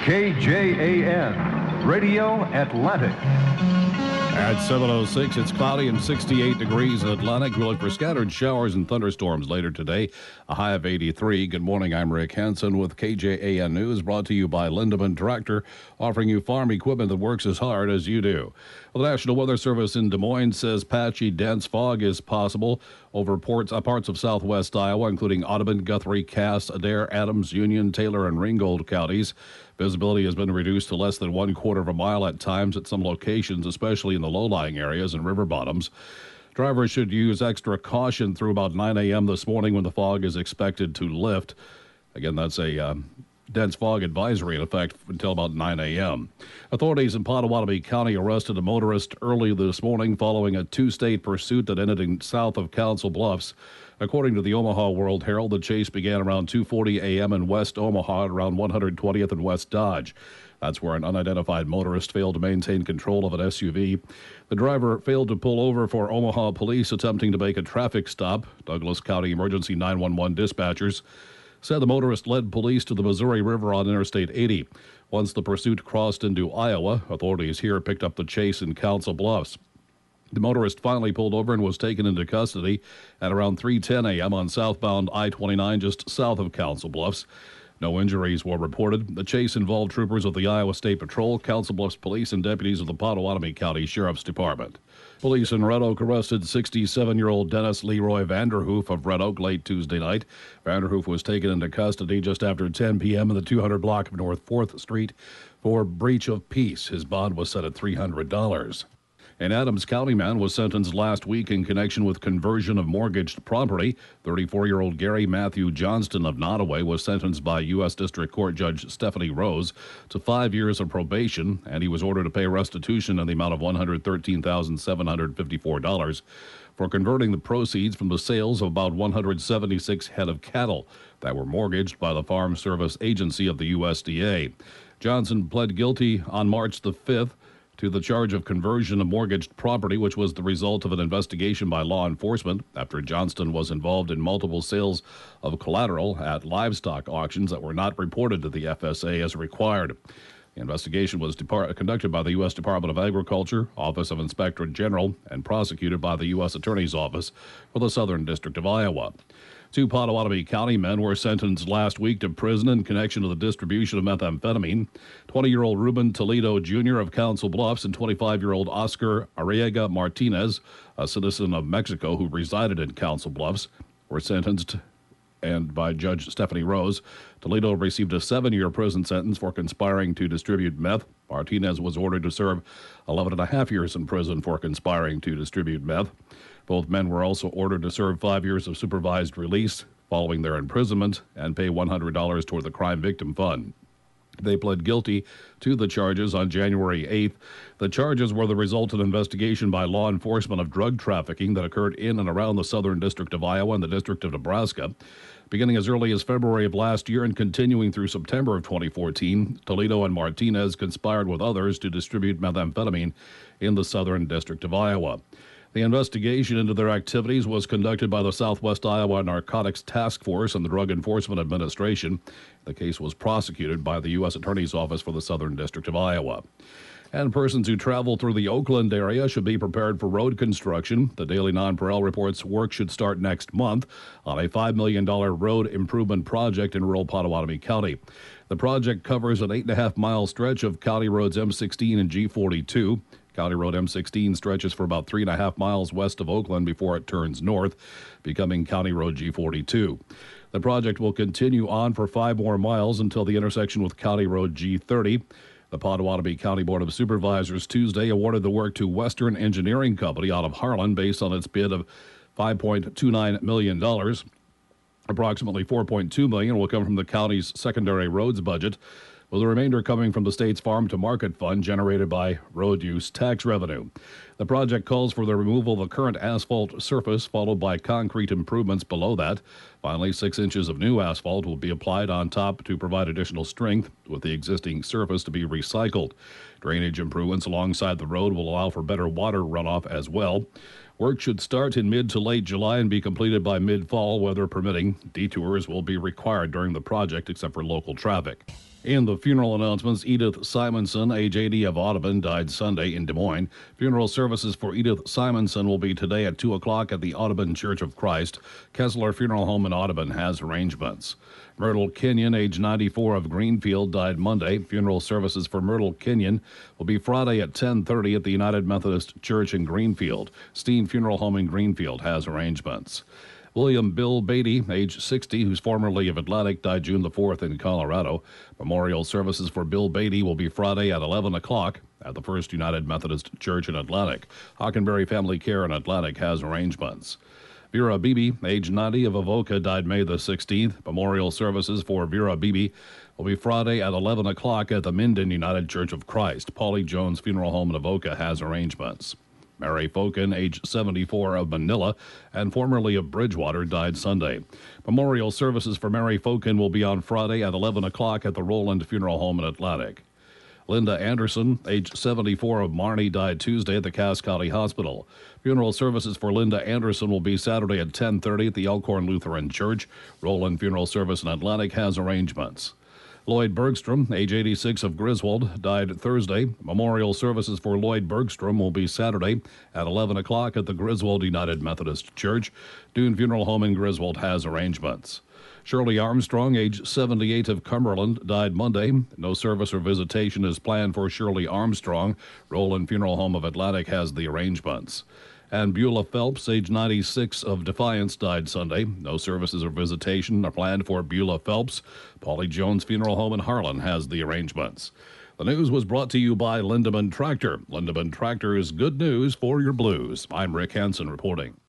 KJAN, Radio Atlantic. At 7:06, it's cloudy and 68 degrees in Atlantic. We look for scattered showers and thunderstorms later today, a high of 83. Good morning, I'm Rick Hansen with KJAN News, brought to you by Lindeman Tractor, offering you farm equipment that works as hard as you do. Well, the National Weather Service in Des Moines says patchy, dense fog is possible over parts of southwest Iowa, including Audubon, Guthrie, Cass, Adair, Adams, Union, Taylor, and Ringgold counties. Visibility has been reduced to less than 1/4 of a mile at times at some locations, especially in the low-lying areas and river bottoms. Drivers should use extra caution through about 9 a.m. this morning when the fog is expected to lift. Again, that's a dense fog advisory in effect until about 9 a.m. Authorities in Pottawatomie County arrested a motorist early this morning following a two-state pursuit that ended in south of Council Bluffs. According to the Omaha World Herald, the chase began around 2:40 a.m. in West Omaha at around 120th and West Dodge. That's where an unidentified motorist failed to maintain control of an SUV. The driver failed to pull over for Omaha police attempting to make a traffic stop. Douglas County Emergency 911 dispatchers said the motorist led police to the Missouri River on Interstate 80. Once the pursuit crossed into Iowa, authorities here picked up the chase in Council Bluffs. The motorist finally pulled over and was taken into custody at around 3:10 a.m. on southbound I-29 just south of Council Bluffs. No injuries were reported. The chase involved troopers of the Iowa State Patrol, Council Bluffs Police, and deputies of the Pottawatomie County Sheriff's Department. Police in Red Oak arrested 67-year-old Dennis Leroy Vanderhoof of Red Oak late Tuesday night. Vanderhoof was taken into custody just after 10 p.m. in the 200 block of North 4th Street for breach of peace. His bond was set at $300. An Adams County man was sentenced last week in connection with conversion of mortgaged property. 34-year-old Gary Matthew Johnston of Nottoway was sentenced by U.S. District Court Judge Stephanie Rose to 5 years of probation, and he was ordered to pay restitution in the amount of $113,754 for converting the proceeds from the sales of about 176 head of cattle that were mortgaged by the Farm Service Agency of the USDA. Johnson pled guilty on March the 5th to the charge of conversion of mortgaged property, which was the result of an investigation by law enforcement after Johnston was involved in multiple sales of collateral at livestock auctions that were not reported to the FSA as required. The investigation was conducted by the U.S. Department of Agriculture, Office of Inspector General, and prosecuted by the U.S. Attorney's Office for the Southern District of Iowa. 2 Pottawatomie County men were sentenced last week to prison in connection to the distribution of methamphetamine. 20-year-old Ruben Toledo Jr. of Council Bluffs and 25-year-old Oscar Arriaga Martinez, a citizen of Mexico who resided in Council Bluffs, were sentenced and by Judge Stephanie Rose. Toledo received a 7-year prison sentence for conspiring to distribute meth. Martinez was ordered to serve 11.5 years in prison for conspiring to distribute meth. Both men were also ordered to serve 5 years of supervised release following their imprisonment and pay $100 toward the Crime Victim Fund. They pled guilty to the charges on January 8th. The charges were the result of an investigation by law enforcement of drug trafficking that occurred in and around the Southern District of Iowa and the District of Nebraska. Beginning as early as February of last year and continuing through September of 2014, Toledo and Martinez conspired with others to distribute methamphetamine in the Southern District of Iowa. The investigation into their activities was conducted by the Southwest Iowa Narcotics Task Force and the Drug Enforcement Administration. The case was prosecuted by the U.S. Attorney's Office for the Southern District of Iowa. And persons who travel through the Oakland area should be prepared for road construction. The Daily Nonpareil reports work should start next month on a $5 million road improvement project in rural Pottawatomie County. The project covers an 8.5-mile stretch of County Roads M16 and G42. County Road M16 stretches for about 3.5 miles west of Oakland before it turns north, becoming County Road G42. The project will continue on for 5 more miles until the intersection with County Road G30. The Pottawatomie County Board of Supervisors Tuesday awarded the work to Western Engineering Company out of Harlan based on its bid of $5.29 million. Approximately $4.2 million will come from the county's secondary roads budget, with the remainder coming from the state's farm-to-market fund generated by road use tax revenue. The project calls for the removal of the current asphalt surface, followed by concrete improvements below that. Finally, 6 inches of new asphalt will be applied on top to provide additional strength, with the existing surface to be recycled. Drainage improvements alongside the road will allow for better water runoff as well. Work should start in mid to late July and be completed by mid-fall, weather permitting. Detours will be required during the project except for local traffic. In the funeral announcements, Edith Simonson, age 80 of Audubon, died Sunday in Des Moines. Funeral services for Edith Simonson will be today at 2 o'clock at the Audubon Church of Christ. Kessler Funeral Home in Audubon has arrangements. Myrtle Kenyon, age 94 of Greenfield, died Monday. Funeral services for Myrtle Kenyon will be Friday at 10:30 at the United Methodist Church in Greenfield. Steen Funeral Home in Greenfield has arrangements. William Bill Beatty, age 60, who's formerly of Atlantic, died June the 4th in Colorado. Memorial services for Bill Beatty will be Friday at 11 o'clock at the First United Methodist Church in Atlantic. Hockenberry Family Care in Atlantic has arrangements. Vera Beebe, age 90 of Avoca, died May the 16th. Memorial services for Vera Beebe will be Friday at 11 o'clock at the Minden United Church of Christ. Paulie Jones Funeral Home in Avoca has arrangements. Mary Fokin, age 74 of Manila and formerly of Bridgewater, died Sunday. Memorial services for Mary Fokin will be on Friday at 11 o'clock at the Roland Funeral Home in Atlantic. Linda Anderson, age 74 of Marnie, died Tuesday at the Cass County Hospital. Funeral services for Linda Anderson will be Saturday at 10:30 at the Elkhorn Lutheran Church. Roland Funeral Service in Atlantic has arrangements. Lloyd Bergstrom, age 86 of Griswold, died Thursday. Memorial services for Lloyd Bergstrom will be Saturday at 11 o'clock at the Griswold United Methodist Church. Dune Funeral Home in Griswold has arrangements. Shirley Armstrong, age 78 of Cumberland, died Monday. No service or visitation is planned for Shirley Armstrong. Roland Funeral Home of Atlantic has the arrangements. And Beulah Phelps, age 96 of Defiance, died Sunday. No services or visitation are planned for Beulah Phelps. Paulie Jones Funeral Home in Harlan has the arrangements. The news was brought to you by Lindeman Tractor. Lindeman Tractor is good news for your blues. I'm Rick Hansen reporting.